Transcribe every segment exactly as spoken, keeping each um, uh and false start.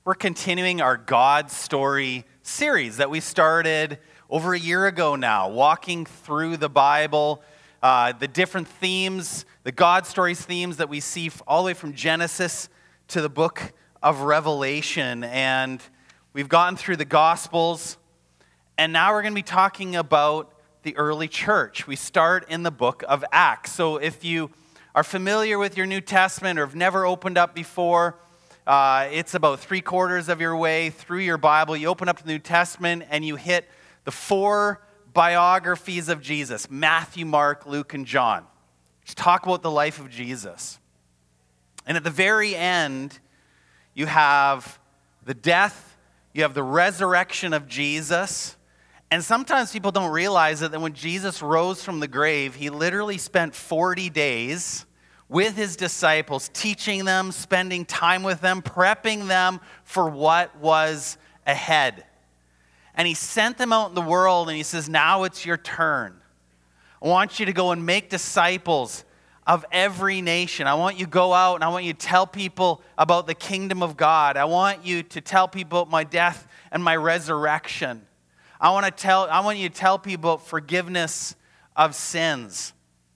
We're continuing our God Story series that we started over a year ago now, walking through the Bible, uh, the different themes, the God Stories themes that we see all the way from Genesis to the book of Revelation. And we've gotten through the Gospels, and now we're going to be talking about the early church. We start in the book of Acts. So if you are familiar with your New Testament or have never opened up before, uh, it's about three quarters of your way through your Bible. You open up the New Testament and you hit the four biographies of Jesus: Matthew, Mark, Luke, and John. Just talk about the life of Jesus. And at the very end, you have the death, you have the resurrection of Jesus. And sometimes people don't realize that when Jesus rose from the grave, he literally spent forty days with his disciples, teaching them, spending time with them, prepping them for what was ahead. And he sent them out in the world and he says, now it's your turn. I want you to go and make disciples of every nation. I want you to go out and I want you to tell people about the kingdom of God. I want you to tell people about my death and my resurrection. I want to tell I want you to tell people about forgiveness of sins.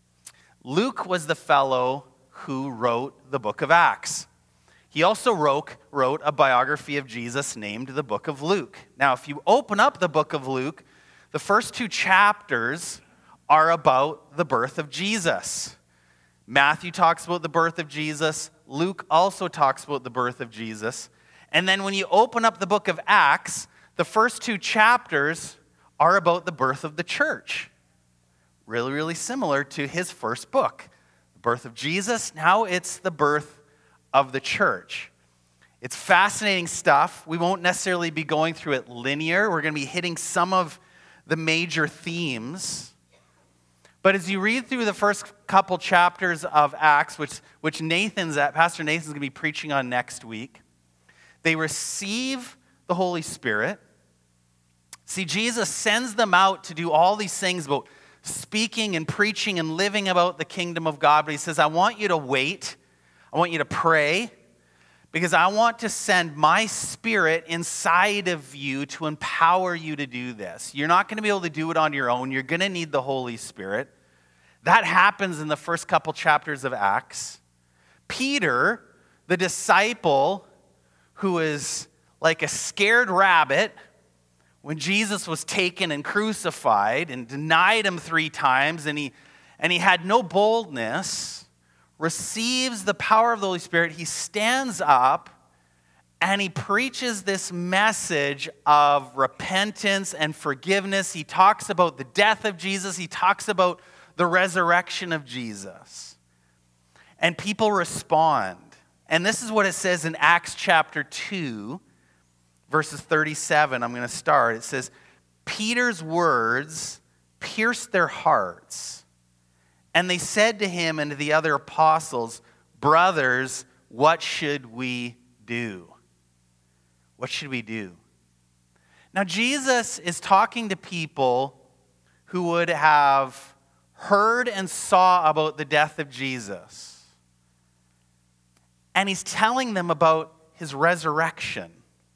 Luke was the fellow who wrote the book of Acts. He also wrote, wrote a biography of Jesus named the book of Luke. Now, if you open up the book of Luke, the first two chapters are about the birth of Jesus. Matthew talks about the birth of Jesus. Luke also talks about the birth of Jesus. And then when you open up the book of Acts, the first two chapters are about the birth of the church. Really, really similar to his first book. The birth of Jesus, now it's the birth of the church. It's fascinating stuff. We won't necessarily be going through it linear. We're going to be hitting some of the major themes. But as you read through the first couple chapters of Acts, which, which Nathan's at, Pastor Nathan's going to be preaching on next week, they receive the Holy Spirit. See, Jesus sends them out to do all these things about speaking and preaching and living about the kingdom of God. But he says, I want you to wait. I want you to pray because I want to send my spirit inside of you to empower you to do this. You're not going to be able to do it on your own. You're going to need the Holy Spirit. That happens in the first couple chapters of Acts. Peter, the disciple who is like a scared rabbit when Jesus was taken and crucified and denied him three times and he, and he had no boldness, receives the power of the Holy Spirit. He stands up and he preaches this message of repentance and forgiveness. He talks about the death of Jesus. He talks about the resurrection of Jesus. And people respond. And this is what it says in Acts chapter two, verses thirty-seven, I'm going to start. It says, Peter's words pierced their hearts, and they said to him and to the other apostles, brothers, what should we do? What should we do? Now, Jesus is talking to people who would have heard and saw about the death of Jesus. And he's telling them about his resurrection.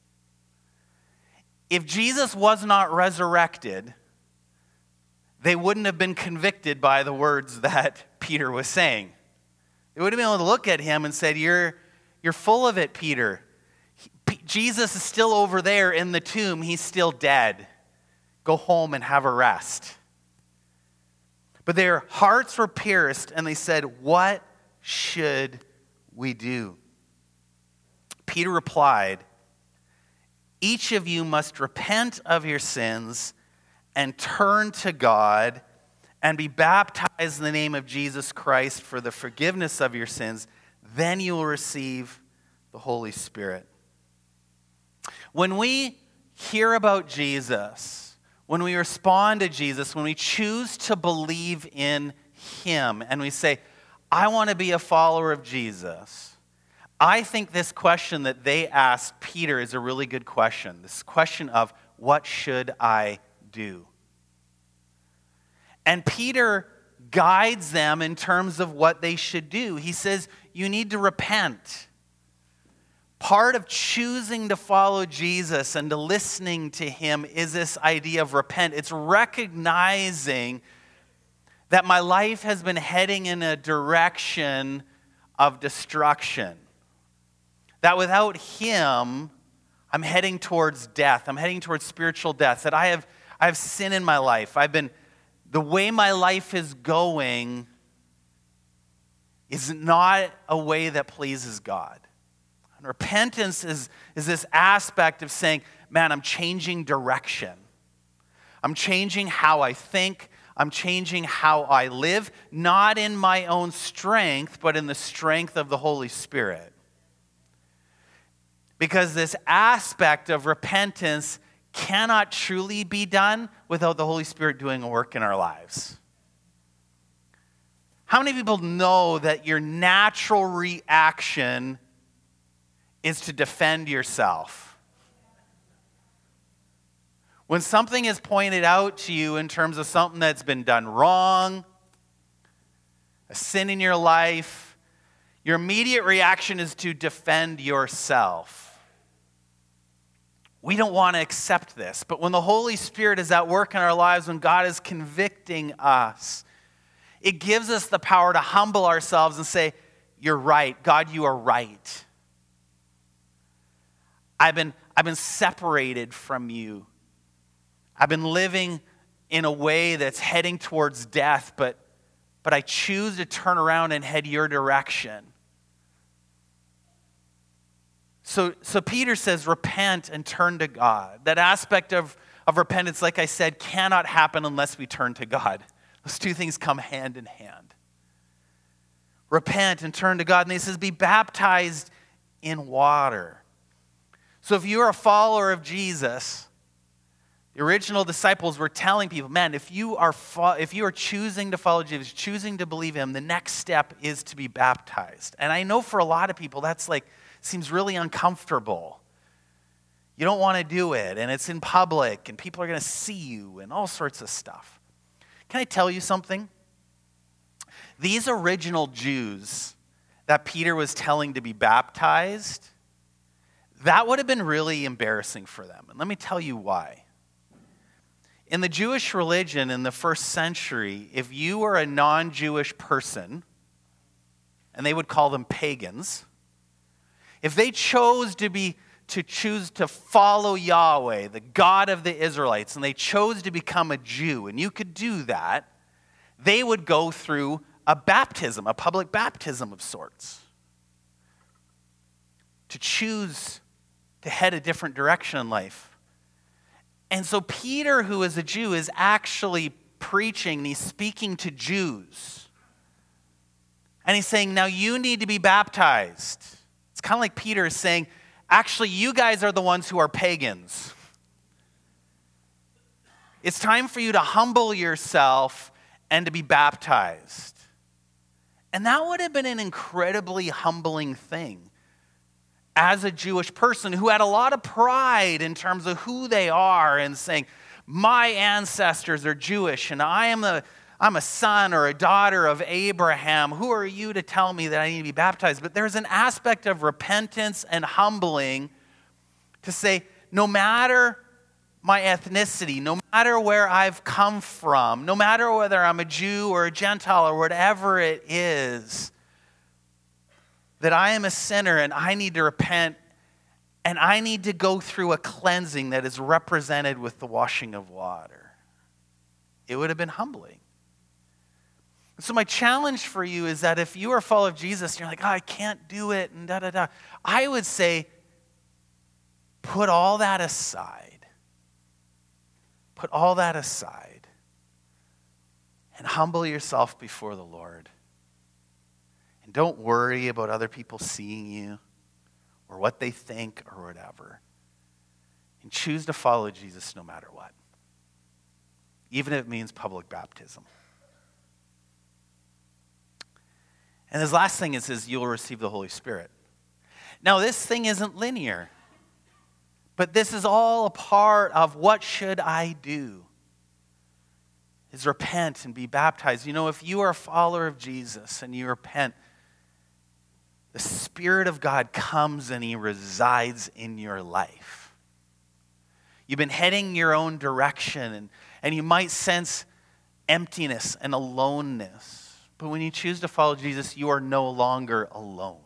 If Jesus was not resurrected, they wouldn't have been convicted by the words that Peter was saying. They would have been able to look at him and said, you're, you're full of it, Peter. He, Jesus is still over there in the tomb. He's still dead. Go home and have a rest. But their hearts were pierced, and they said, what should we do? Peter replied, each of you must repent of your sins and turn to God and be baptized in the name of Jesus Christ for the forgiveness of your sins. Then you will receive the Holy Spirit. When we hear about Jesus, when we respond to Jesus, when we choose to believe in him and we say, I want to be a follower of Jesus, I think this question that they asked Peter is a really good question. This question of, what should I do? And Peter guides them in terms of what they should do. He says, you need to repent. Part of choosing to follow Jesus and to listening to him is this idea of repent. It's recognizing that my life has been heading in a direction of destruction. That without him, I'm heading towards death. I'm heading towards spiritual death. That I have, I have sin in my life. I've been, the way my life is going is not a way that pleases God. And repentance is, is this aspect of saying, man, I'm changing direction. I'm changing how I think. I'm changing how I live, not in my own strength, but in the strength of the Holy Spirit. Because this aspect of repentance cannot truly be done without the Holy Spirit doing a work in our lives. How many people know that your natural reaction is to defend yourself? When something is pointed out to you in terms of something that's been done wrong, a sin in your life, your immediate reaction is to defend yourself. We don't want to accept this, but when the Holy Spirit is at work in our lives, when God is convicting us, it gives us the power to humble ourselves and say, you're right. God, you are right. I've been, I've been separated from you. I've been living in a way that's heading towards death, but, but I choose to turn around and head your direction. So, so Peter says, repent and turn to God. That aspect of, of repentance, like I said, cannot happen unless we turn to God. Those two things come hand in hand. Repent and turn to God. And he says, be baptized in water. So if you're a follower of Jesus, the original disciples were telling people, man, if you are fo- if you are choosing to follow Jesus, choosing to believe him, the next step is to be baptized. And I know for a lot of people, that's like, seems really uncomfortable. You don't want to do it, and it's in public, and people are going to see you, and all sorts of stuff. Can I tell you something? These original Jews that Peter was telling to be baptized, that would have been really embarrassing for them. And let me tell you why. In the Jewish religion in the first century, if you were a non-Jewish person, and they would call them pagans, if they chose to be to choose to follow Yahweh, the God of the Israelites, and they chose to become a Jew, and you could do that, they would go through a baptism, a public baptism of sorts, to choose to head a different direction in life. And so Peter, who is a Jew, is actually preaching, and he's speaking to Jews. And he's saying, now you need to be baptized. It's kind of like Peter is saying, actually, you guys are the ones who are pagans. It's time for you to humble yourself and to be baptized. And that would have been an incredibly humbling thing as a Jewish person who had a lot of pride in terms of who they are and saying, my ancestors are Jewish and I am a I'm a son or a daughter of Abraham. Who are you to tell me that I need to be baptized? But there's an aspect of repentance and humbling to say, no matter my ethnicity, no matter where I've come from, no matter whether I'm a Jew or a Gentile or whatever it is, that I am a sinner and I need to repent and I need to go through a cleansing that is represented with the washing of water. It would have been humbling. So my challenge for you is that if you are a follower of Jesus and you're like, oh, I can't do it, and da da da, I would say, put all that aside. Put all that aside and humble yourself before the Lord. And don't worry about other people seeing you or what they think or whatever. And choose to follow Jesus no matter what, even if it means public baptism. And his last thing is, is you'll receive the Holy Spirit. Now, this thing isn't linear, but this is all a part of what should I do? Is repent and be baptized. You know, if you are a follower of Jesus and you repent, the Spirit of God comes and he resides in your life. You've been heading your own direction, and, and you might sense emptiness and aloneness. But when you choose to follow Jesus, you are no longer alone.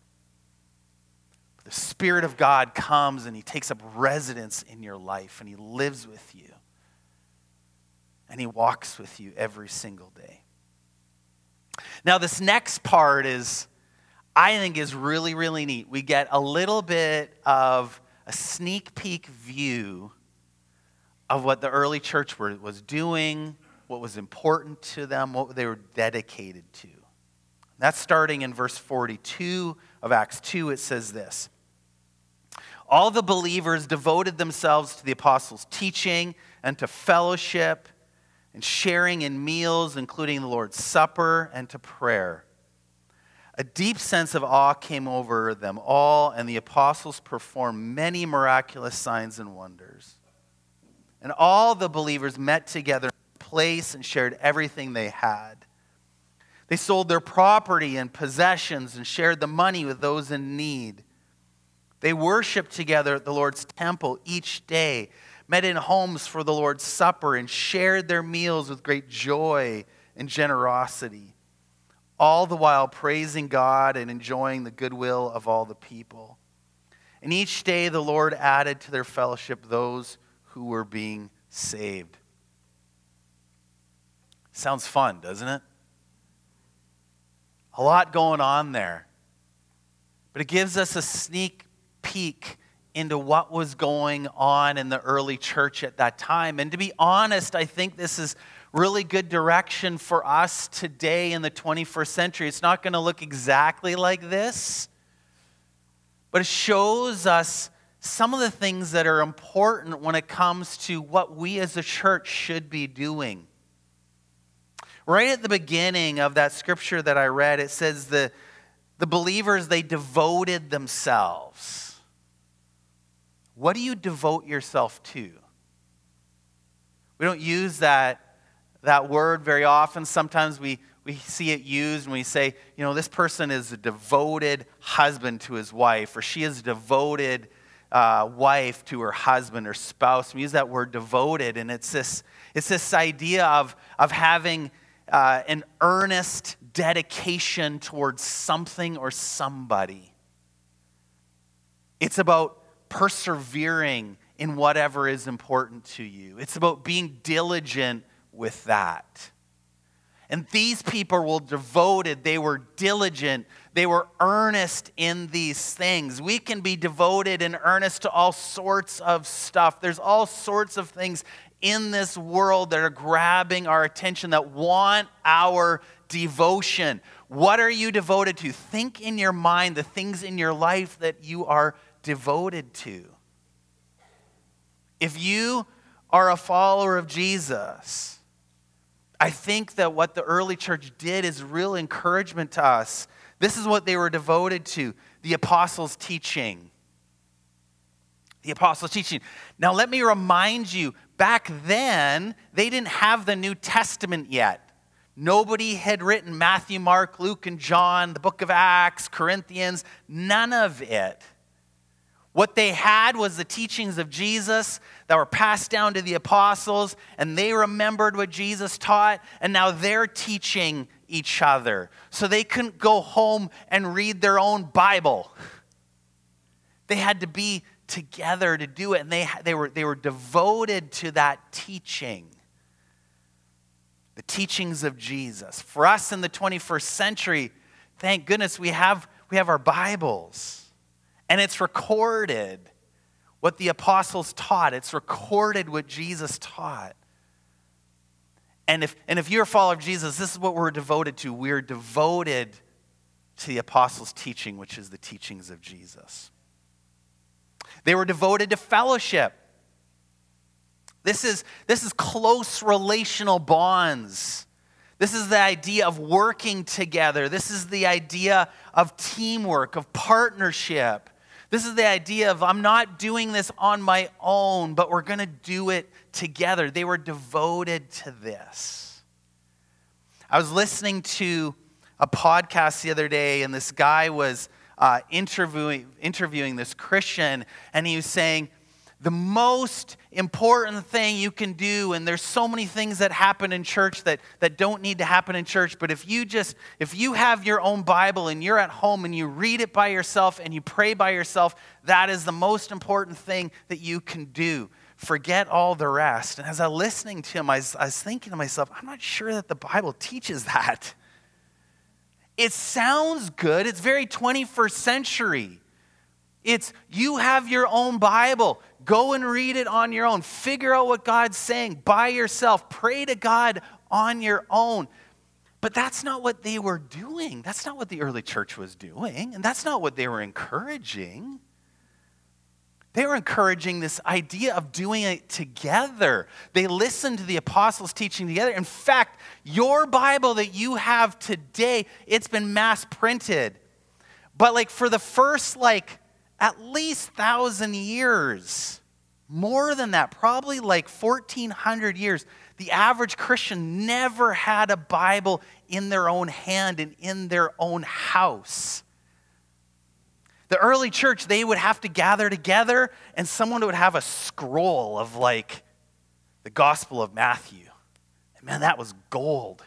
The Spirit of God comes and he takes up residence in your life, and he lives with you. And he walks with you every single day. Now, this next part is, I think, is really, really neat. We get a little bit of a sneak peek view of what the early church were, was doing, what was important to them, what they were dedicated to. That's starting in verse forty-two of Acts two. It says this: all the believers devoted themselves to the apostles' teaching and to fellowship and sharing in meals, including the Lord's Supper, and to prayer. A deep sense of awe came over them all, and the apostles performed many miraculous signs and wonders. And all the believers met together in a place and shared everything they had. They sold their property and possessions and shared the money with those in need. They worshiped together at the Lord's temple each day, met in homes for the Lord's Supper, and shared their meals with great joy and generosity, all the while praising God and enjoying the goodwill of all the people. And each day the Lord added to their fellowship those who were being saved. Sounds fun, doesn't it? A lot going on there. But it gives us a sneak peek into what was going on in the early church at that time. And to be honest, I think this is really good direction for us today in the twenty-first century. It's not going to look exactly like this, but it shows us some of the things that are important when it comes to what we as a church should be doing. Right at the beginning of that scripture that I read, it says the, the believers, they devoted themselves. What do you devote yourself to? We don't use that, that word very often. Sometimes we, we see it used and we say, you know, this person is a devoted husband to his wife, or she is a devoted uh, wife to her husband or spouse. We use that word devoted, and it's this, it's this idea of, of having uh, an earnest dedication towards something or somebody. It's about persevering in whatever is important to you. It's about being diligent with that. And these people were devoted, they were diligent, they were earnest in these things. We can be devoted and earnest to all sorts of stuff. There's all sorts of things in this world that are grabbing our attention, that want our devotion. What are you devoted to? Think in your mind the things in your life that you are devoted to. If you are a follower of Jesus, I think that what the early church did is real encouragement to us. This is what they were devoted to, the apostles' teaching. The apostles' teaching. Now let me remind you, back then, they didn't have the New Testament yet. Nobody had written Matthew, Mark, Luke, and John, the book of Acts, Corinthians, none of it. What they had was the teachings of Jesus that were passed down to the apostles, and they remembered what Jesus taught, and now they're teaching each other. So they couldn't go home and read their own Bible. They had to be together to do it, and they, they, were, they were devoted to that teaching. The teachings of Jesus. For us in the twenty-first century, thank goodness we have, we have our Bibles. And it's recorded what the apostles taught. It's recorded what Jesus taught. And if, and if you're a follower of Jesus, this is what we're devoted to. We're devoted to the apostles' teaching, which is the teachings of Jesus. They were devoted to fellowship. This is, this is close relational bonds. This is the idea of working together. This is the idea of teamwork, of partnership. This is the idea of, I'm not doing this on my own, but we're going to do it together. They were devoted to this. I was listening to a podcast the other day, and this guy was uh, interviewing, interviewing this Christian, and he was saying, the most important thing you can do, and there's so many things that happen in church that, that don't need to happen in church, but if you just, if you have your own Bible and you're at home and you read it by yourself and you pray by yourself, that is the most important thing that you can do. Forget all the rest. And as I was listening to him, I was, I was thinking to myself, I'm not sure that the Bible teaches that. It sounds good. It's very twenty-first century. It's, you have your own Bible. Go and read it on your own. Figure out what God's saying by yourself. Pray to God on your own. But that's not what they were doing. That's not what the early church was doing. And that's not what they were encouraging. They were encouraging this idea of doing it together. They listened to the apostles' teaching together. In fact, your Bible that you have today, it's been mass printed. But like for the first like at least thousand years, more than that, probably like fourteen hundred years, the average Christian never had a Bible in their own hand and in their own house. The early church, they would have to gather together and someone would have a scroll of like the Gospel of Matthew. And man, that was gold.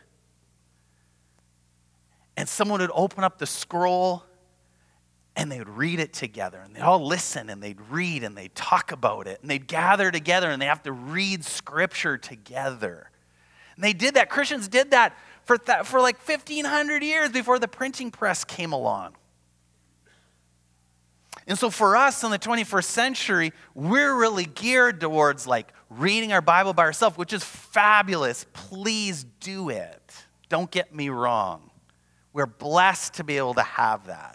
And someone would open up the scroll and they would read it together. And they'd all listen and they'd read and they'd talk about it. And they'd gather together and they have to read Scripture together. And they did that. Christians did that for, th- for like fifteen hundred years before the printing press came along. And so for us in the twenty-first century, we're really geared towards like reading our Bible by ourselves, which is fabulous. Please do it. Don't get me wrong. We're blessed to be able to have that.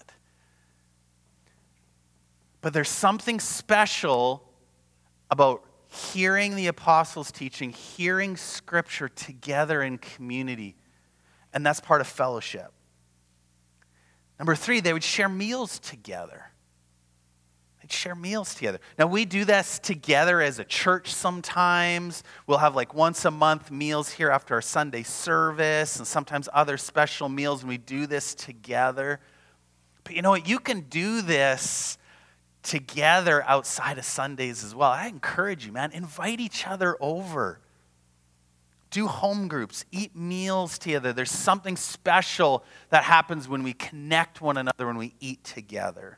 But there's something special about hearing the apostles' teaching, hearing Scripture together in community, and that's part of fellowship. Number three, they would share meals together. They'd share meals together. Now, we do this together as a church sometimes. We'll have like once a month meals here after our Sunday service, and sometimes other special meals, and we do this together. But you know what? You can do this together outside of Sundays as well. I encourage you, man, invite each other over. Do home groups, eat meals together. There's something special that happens when we connect one another, when we eat together.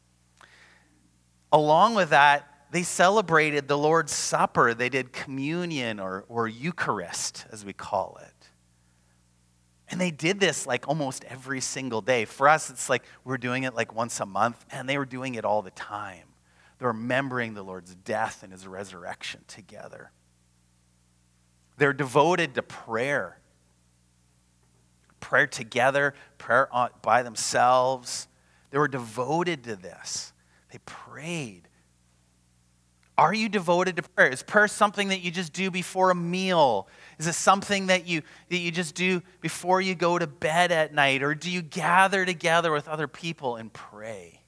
Along with that, they celebrated the Lord's Supper. They did communion or, or Eucharist, as we call it. And they did this like almost every single day. For us, it's like we're doing it like once a month, and they were doing it all the time. They're remembering the Lord's death and his resurrection together. They're devoted to prayer. Prayer together, prayer by themselves. They were devoted to this. They prayed. Are you devoted to prayer? Is prayer something that you just do before a meal? Is it something that you, that you just do before you go to bed at night? Or do you gather together with other people and pray?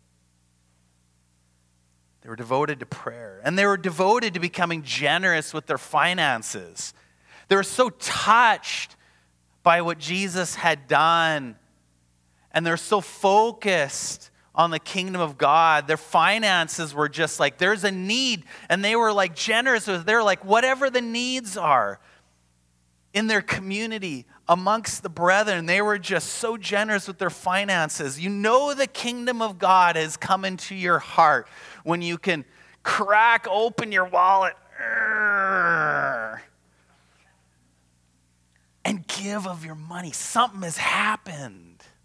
They were devoted to prayer. And they were devoted to becoming generous with their finances. They were so touched by what Jesus had done. And they're so focused on the kingdom of God. Their finances were just like, there's a need. And they were like generous with, they're like, whatever the needs are in their community, amongst the brethren, they were just so generous with their finances. You know the kingdom of God has come into your heart when you can crack open your wallet and give of your money. Something has happened.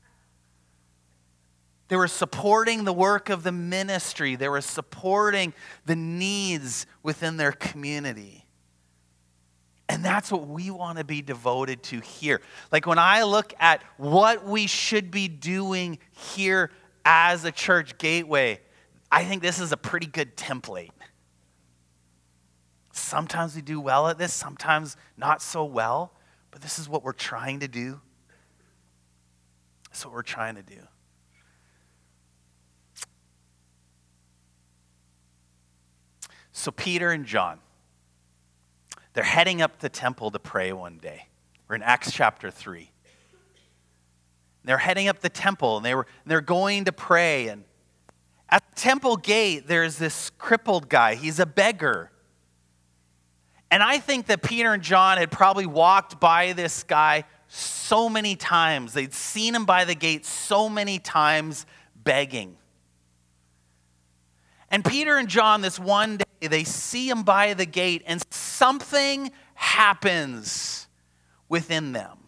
They were supporting the work of the ministry. They were supporting the needs within their community. And that's what we want to be devoted to here. Like when I look at what we should be doing here as a church gateway, I think this is a pretty good template. Sometimes we do well at this, sometimes not so well, but this is what we're trying to do. That's what we're trying to do. So Peter and John, they're heading up the temple to pray one day. We're in Acts chapter three. They're heading up the temple, and they were, they're going to pray. And at the temple gate, there's this crippled guy. He's a beggar. And I think that Peter and John had probably walked by this guy so many times. They'd seen him by the gate so many times begging. And Peter and John, this one day, they see him by the gate, and something happens within them.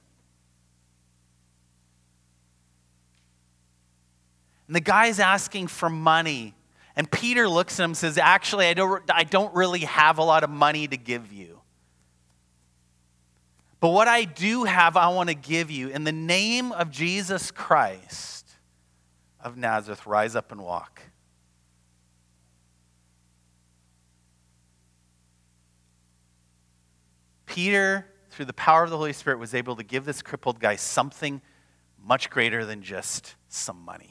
And the guy's asking for money. And Peter looks at him and says, actually, I don't, I don't really have a lot of money to give you. But what I do have, I want to give you. In the name of Jesus Christ of Nazareth, rise up and walk. Peter, through the power of the Holy Spirit, was able to give this crippled guy something much greater than just some money.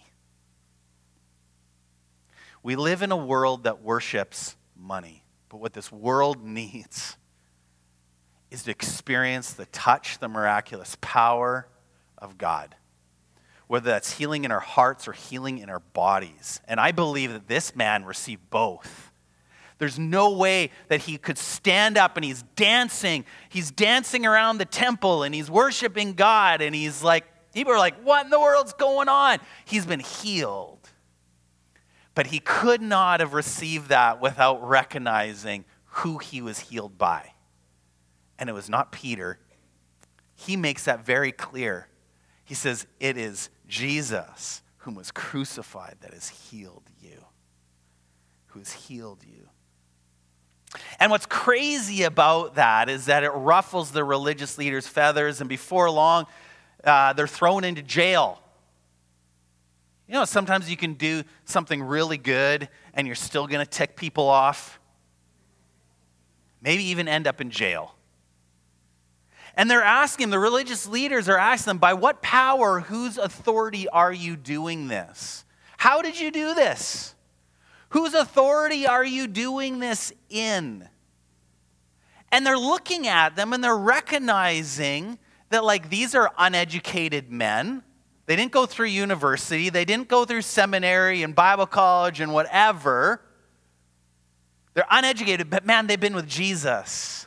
We live in a world that worships money, but what this world needs is to experience the touch, the miraculous power of God, whether that's healing in our hearts or healing in our bodies. And I believe that this man received both. There's no way that he could stand up and he's dancing. He's dancing around the temple and he's worshiping God, and he's like, people are like, what in the world's going on? He's been healed. But he could not have received that without recognizing who he was healed by. And it was not Peter. He makes that very clear. He says, it is Jesus whom was crucified that has healed you. Who has healed you. And what's crazy about that is that it ruffles the religious leaders' feathers, and before long, uh, they're thrown into jail. You know, sometimes you can do something really good and you're still going to tick people off. Maybe even end up in jail. And they're asking, the religious leaders are asking them, by what power, whose authority are you doing this? How did you do this? Whose authority are you doing this in? And they're looking at them and they're recognizing that, like, these are uneducated men. They didn't go through university. They didn't go through seminary and Bible college and whatever. They're uneducated, but man, they've been with Jesus.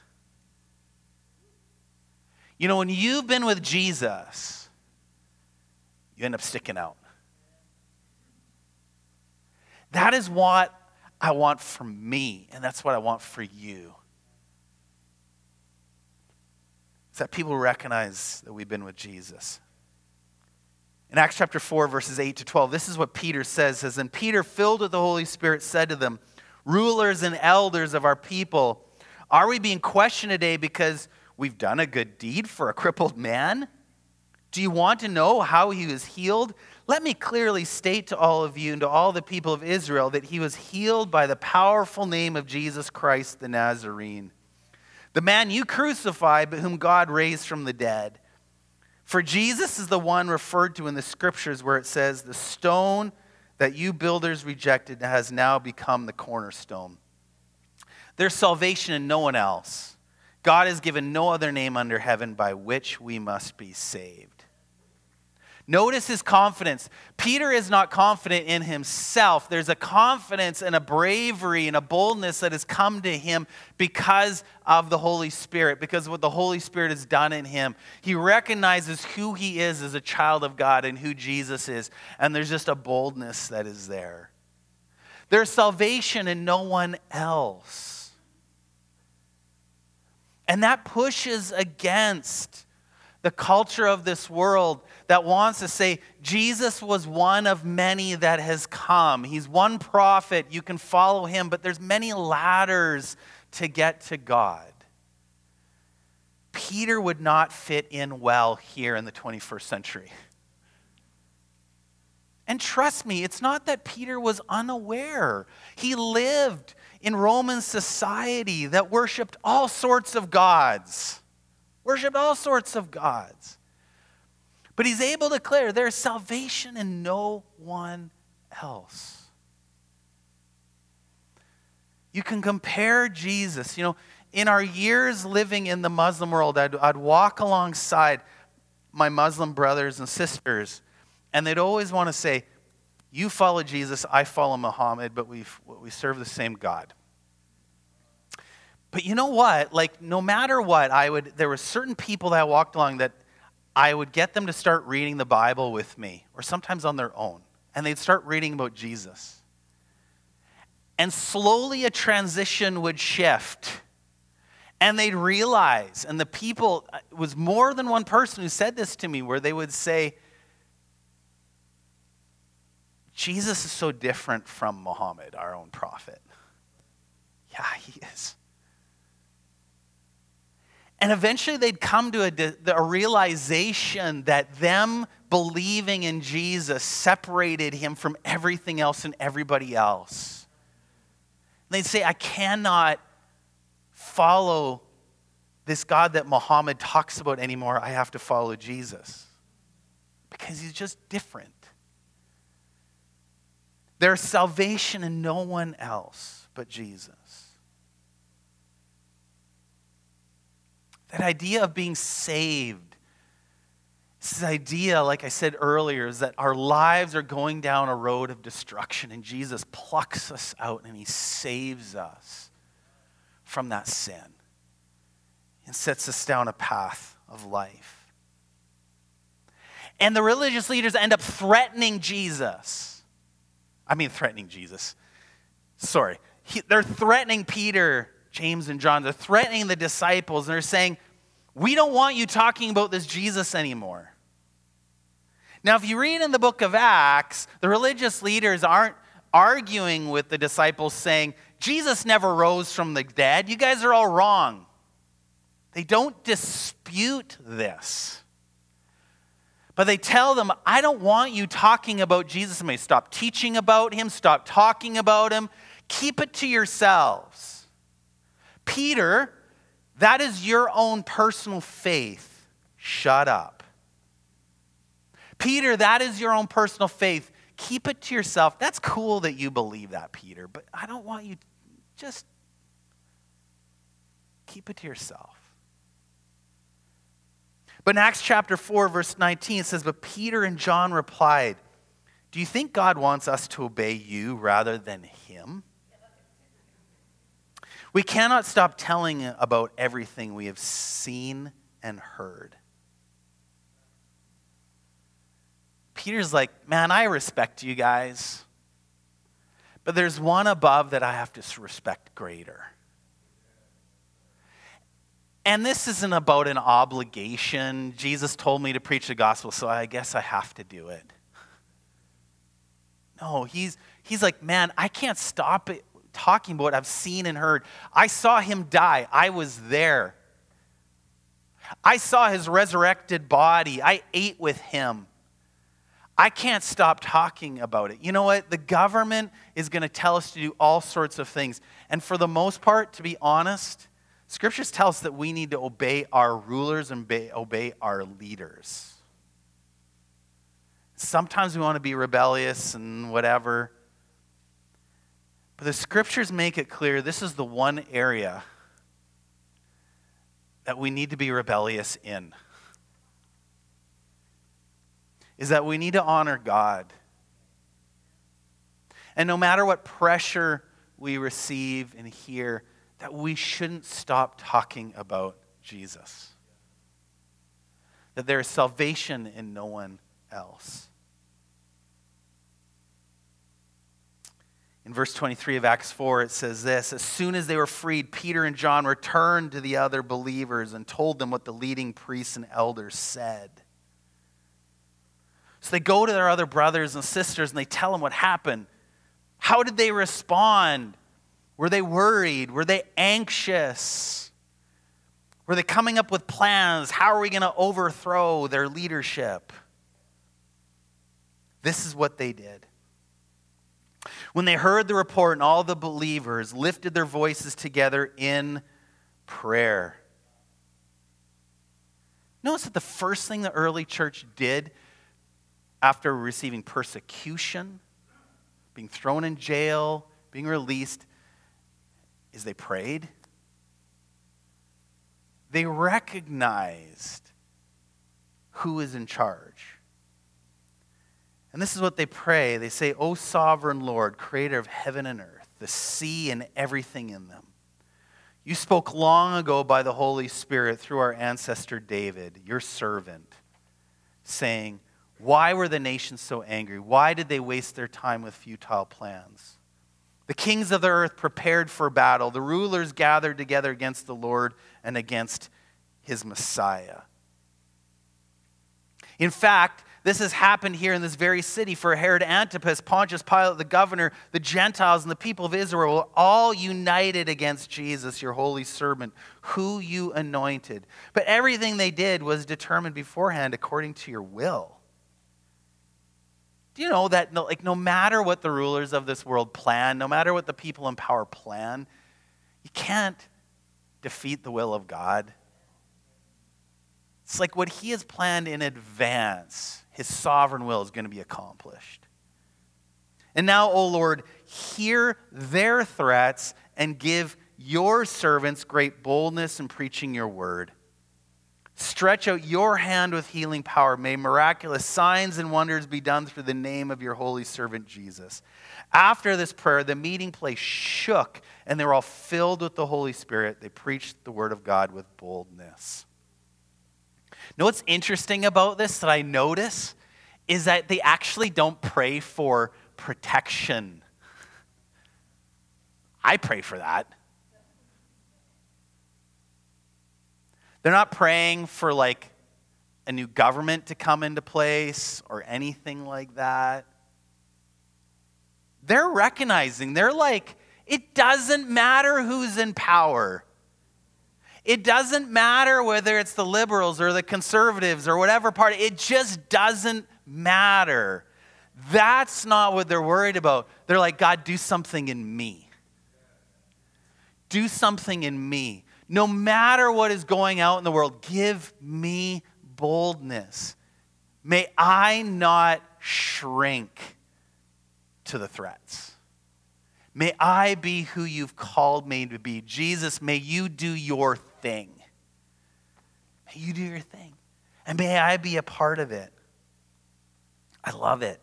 You know, when you've been with Jesus, you end up sticking out. That is what I want for me, and that's what I want for you. It's that people recognize that we've been with Jesus. In Acts chapter four, verses eight to twelve, this is what Peter says. It says, and Peter, filled with the Holy Spirit, said to them, rulers and elders of our people, are we being questioned today because we've done a good deed for a crippled man? Do you want to know how he was healed? Let me clearly state to all of you and to all the people of Israel that he was healed by the powerful name of Jesus Christ the Nazarene, the man you crucified, but whom God raised from the dead. For Jesus is the one referred to in the scriptures where it says, the stone that you builders rejected has now become the cornerstone. There's salvation in no one else. God has given no other name under heaven by which we must be saved. Notice his confidence. Peter is not confident in himself. There's a confidence and a bravery and a boldness that has come to him because of the Holy Spirit, because of what the Holy Spirit has done in him. He recognizes who he is as a child of God and who Jesus is, and there's just a boldness that is there. There's salvation in no one else. And that pushes against the culture of this world that wants to say, Jesus was one of many that has come. He's one prophet. You can follow him, but there's many ladders to get to God. Peter would not fit in well here in the twenty-first century. And trust me, it's not that Peter was unaware. He lived in Roman society that worshiped all sorts of gods. Worshipped all sorts of gods. But he's able to declare there's salvation in no one else. You can compare Jesus. You know, in our years living in the Muslim world, I'd, I'd walk alongside my Muslim brothers and sisters, And they'd always want to say, you follow Jesus, I follow Muhammad, but we we serve the same God. But you know what? Like, no matter what, I would. There were certain people that I walked along that I would get them to start reading the Bible with me, or sometimes on their own. And they'd start reading about Jesus. And slowly a transition would shift. And they'd realize, and the people, it was more than one person who said this to me, where they would say, Jesus is so different from Muhammad, our own prophet. Yeah, he is. And eventually they'd come to a, a realization that them believing in Jesus separated him from everything else and everybody else. And they'd say, I cannot follow this God that Muhammad talks about anymore. I have to follow Jesus. Because he's just different. There's salvation in no one else but Jesus. That idea of being saved, this idea, like I said earlier, is that our lives are going down a road of destruction and Jesus plucks us out and he saves us from that sin and sets us down a path of life. And the religious leaders end up threatening Jesus. I mean, threatening Jesus. Sorry. He, they're threatening Peter, James, and John. They're threatening the disciples, and they're saying, we don't want you talking about this Jesus anymore. Now, if you read in the book of Acts, the religious leaders aren't arguing with the disciples saying, Jesus never rose from the dead. You guys are all wrong. They don't dispute this. But they tell them, I don't want you talking about Jesus. May stop teaching about him. Stop talking about him. Keep it to yourselves. Peter, that is your own personal faith. Shut up. Peter, that is your own personal faith. Keep it to yourself. That's cool that you believe that, Peter, but I don't want you, just keep it to yourself. But in Acts chapter four, verse nineteen, it says, but Peter and John replied, do you think God wants us to obey you rather than him? We cannot stop telling about everything we have seen and heard. Peter's like, man, I respect you guys, but there's one above that I have to respect greater. And this isn't about an obligation. Jesus told me to preach the gospel, so I guess I have to do it. No, he's, he's like, man, I can't stop it. Talking about what I've seen and heard. I saw him die. I was there. I saw his resurrected body. I ate with him. I can't stop talking about it. You know what? The government is going to tell us to do all sorts of things. And for the most part, to be honest, scriptures tell us that we need to obey our rulers and obey, obey our leaders. Sometimes we want to be rebellious and whatever. But the scriptures make it clear this is the one area that we need to be rebellious in. Is that we need to honor God. And no matter what pressure we receive and hear, that we shouldn't stop talking about Jesus. That there is salvation in no one else. In verse twenty-three of Acts four, it says this, as soon as they were freed, Peter and John returned to the other believers and told them what the leading priests and elders said. So they go to their other brothers and sisters and they tell them what happened. How did they respond? Were they worried? Were they anxious? Were they coming up with plans? How are we going to overthrow their leadership? This is what they did. When they heard the report, and all the believers lifted their voices together in prayer. Notice that the first thing the early church did after receiving persecution, being thrown in jail, being released, is they prayed. They recognized who is in charge. And this is what they pray. They say, O sovereign Lord, creator of heaven and earth, the sea and everything in them. You spoke long ago by the Holy Spirit through our ancestor David, your servant, saying, why were the nations so angry? Why did they waste their time with futile plans? The kings of the earth prepared for battle. The rulers gathered together against the Lord and against his Messiah. In fact, this has happened here in this very city, for Herod Antipas, Pontius Pilate, the governor, the Gentiles, and the people of Israel were all united against Jesus, your holy servant, who you anointed. But everything they did was determined beforehand according to your will. Do you know that no, like, no matter what the rulers of this world plan, no matter what the people in power plan, you can't defeat the will of God? It's like what he has planned in advance, his sovereign will is going to be accomplished. And now, O Lord, hear their threats and give your servants great boldness in preaching your word. Stretch out your hand with healing power. May miraculous signs and wonders be done through the name of your holy servant Jesus. After this prayer, the meeting place shook, and they were all filled with the Holy Spirit. They preached the word of God with boldness. You know what's interesting about this that I notice is that they actually don't pray for protection. I pray for that. They're not praying for like a new government to come into place or anything like that. They're recognizing, they're like, it doesn't matter who's in power. It doesn't matter whether it's the liberals or the conservatives or whatever party. It just doesn't matter. That's not what they're worried about. They're like, God, do something in me. Do something in me. No matter what is going out in the world, give me boldness. May I not shrink to the threats. May I be who you've called me to be. Jesus, may you do your thing. May you do your thing. And may I be a part of it. I love it.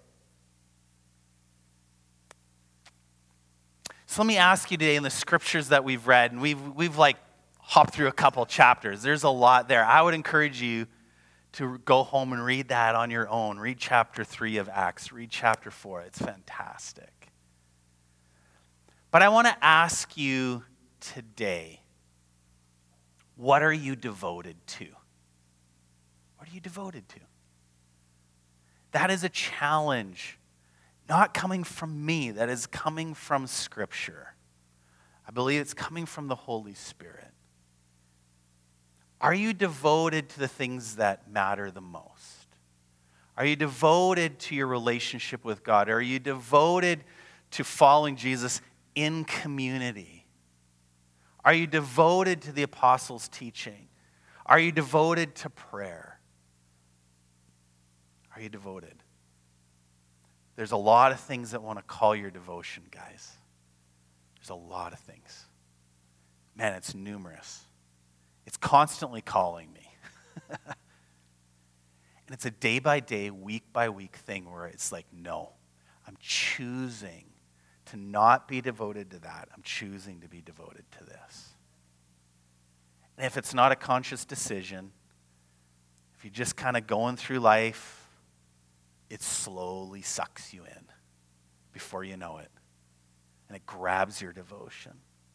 So let me ask you today, in the scriptures that we've read, and we've, we've like hopped through a couple chapters. There's a lot there. I would encourage you to go home and read that on your own. Read chapter three of Acts. Read chapter four. It's fantastic. But I want to ask you today, what are you devoted to? What are you devoted to? That is a challenge, not coming from me. That is coming from Scripture. I believe it's coming from the Holy Spirit. Are you devoted to the things that matter the most? Are you devoted to your relationship with God? Are you devoted to following Jesus in community? Are you devoted to the apostles' teaching? Are you devoted to prayer? Are you devoted? There's a lot of things that want to call your devotion, guys. There's a lot of things. Man, it's numerous. It's constantly calling me. And it's a day-by-day, week-by-week thing where it's like, no, I'm choosing to not be devoted to that. I'm choosing to be devoted to this. And if it's not a conscious decision, if you're just kind of going through life, it slowly sucks you in before you know it. And it grabs your devotion.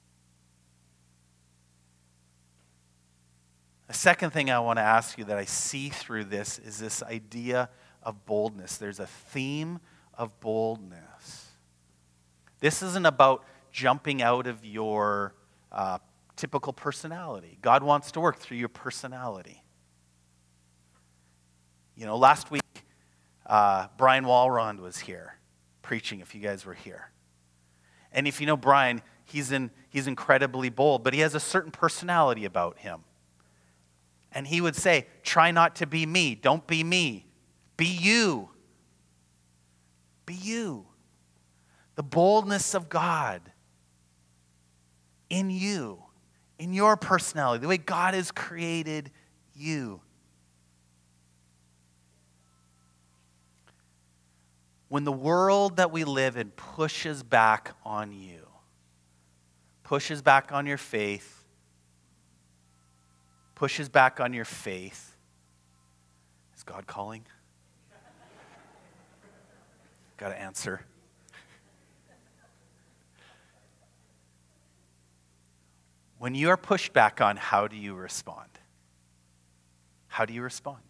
The second thing I want to ask you that I see through this is this idea of boldness. There's a theme of boldness. This isn't about jumping out of your uh, typical personality. God wants to work through your personality. You know, last week, uh, Brian Walrond was here preaching, if you guys were here. And if you know Brian, he's, in, he's incredibly bold, but he has a certain personality about him. And he would say, try not to be me. Don't be me. Be you. Be you. The boldness of God in you, in your personality, the way God has created you. When the world that we live in pushes back on you, pushes back on your faith, pushes back on your faith, is God calling? Got to answer. When you are pushed back on, how do you respond? How do you respond?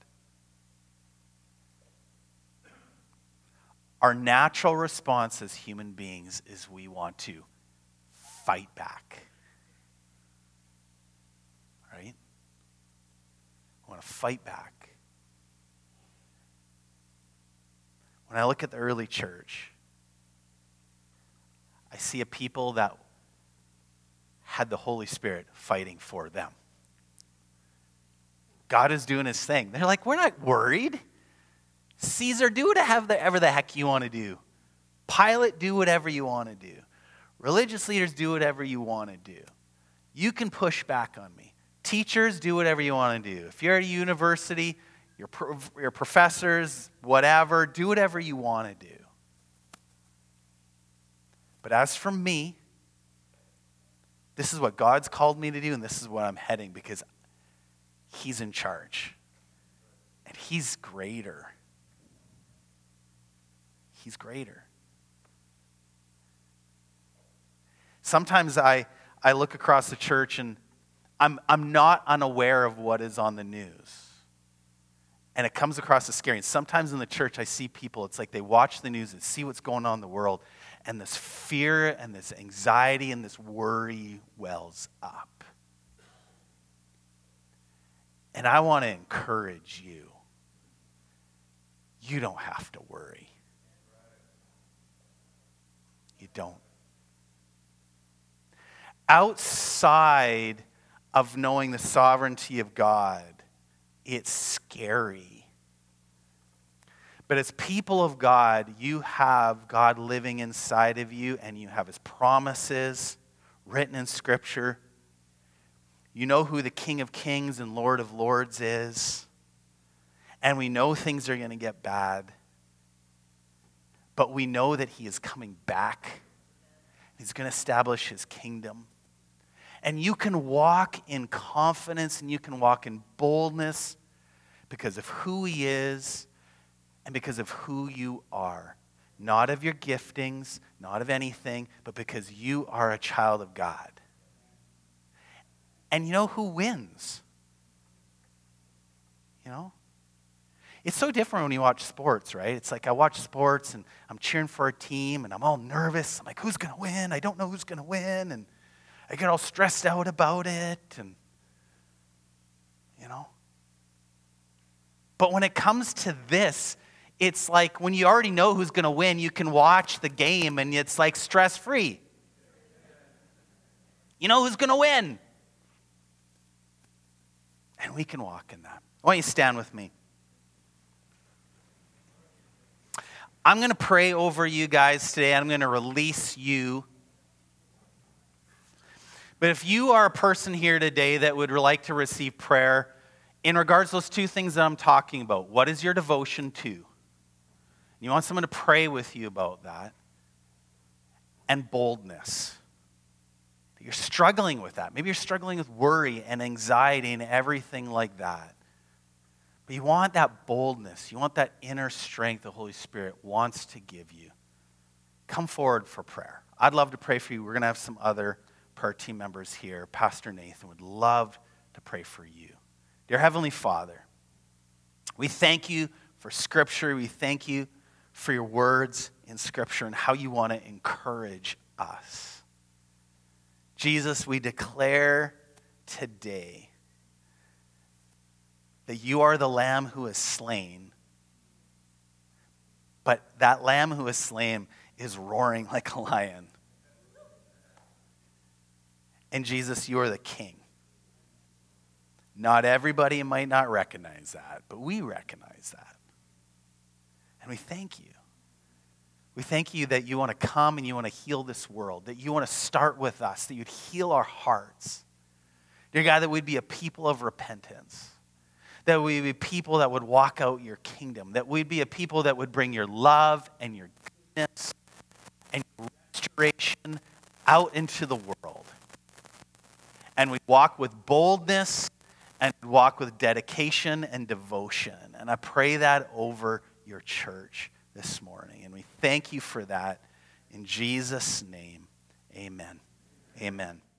Our natural response as human beings is we want to fight back. Right? I want to fight back. When I look at the early church, I see a people that had the Holy Spirit fighting for them. God is doing his thing. They're like, we're not worried. Caesar, do whatever the heck you want to do. Pilate, do whatever you want to do. Religious leaders, do whatever you want to do. You can push back on me. Teachers, do whatever you want to do. If you're at a university, your, your professors, whatever, do whatever you want to do. But as for me, this is what God's called me to do, and this is what I'm heading, because he's in charge. And he's greater. He's greater. Sometimes I, I look across the church and I'm, I'm not unaware of what is on the news. And it comes across as scary. And sometimes in the church I see people, it's like they watch the news and see what's going on in the world, and this fear and this anxiety and this worry wells up. And I want to encourage you. You don't have to worry. You don't. Outside of knowing the sovereignty of God, it's scary. But as people of God, you have God living inside of you, and you have his promises written in Scripture. You know who the King of Kings and Lord of Lords is. And we know things are going to get bad. But we know that he is coming back. He's going to establish his kingdom. And you can walk in confidence and you can walk in boldness because of who he is and because of who you are. Not of your giftings, not of anything, but because you are a child of God. And you know who wins? You know? It's so different when you watch sports, right? It's like I watch sports and I'm cheering for a team and I'm all nervous. I'm like, who's going to win? I don't know who's going to win. And I get all stressed out about it. And, you know. But when it comes to this, it's like when you already know who's going to win, you can watch the game and it's like stress-free. You know who's going to win. And we can walk in that. I want you to stand with me. I'm going to pray over you guys today. I'm going to release you. But if you are a person here today that would like to receive prayer in regards to those two things that I'm talking about, what is your devotion to? You want someone to pray with you about that. And boldness. You're struggling with that. Maybe you're struggling with worry and anxiety and everything like that. But you want that boldness. You want that inner strength the Holy Spirit wants to give you. Come forward for prayer. I'd love to pray for you. We're going to have some other prayer team members here. Pastor Nathan would love to pray for you. Dear Heavenly Father, we thank you for Scripture. We thank you for your words in Scripture and how you want to encourage us. Jesus, we declare today that you are the Lamb who is slain, but that Lamb who is slain is roaring like a lion. And Jesus, you are the King. Not everybody might not recognize that, but we recognize that. And we thank you. We thank you that you want to come and you want to heal this world, that you want to start with us, that you'd heal our hearts. Dear God, that we'd be a people of repentance, that we'd be people that would walk out your kingdom, that we'd be a people that would bring your love and your goodness and your restoration out into the world. And we walk with boldness and walk with dedication and devotion. And I pray that over your church this morning. And we thank you for that. In Jesus' name, amen. Amen.